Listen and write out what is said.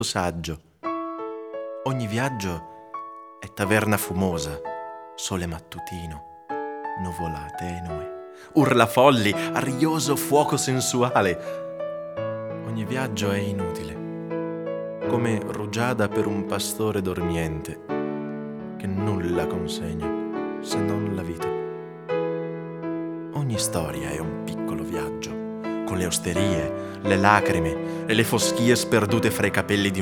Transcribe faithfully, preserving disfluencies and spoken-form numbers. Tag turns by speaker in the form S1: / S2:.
S1: saggio. Ogni viaggio è taverna fumosa, sole mattutino, nuvola tenue, urla folli, arioso fuoco sensuale. Ogni viaggio è inutile, come rugiada per un pastore dormiente, che nulla consegna se non la vita. Ogni storia è un piccolo viaggio, con le osterie, le lacrime e le foschie sperdute fra i capelli di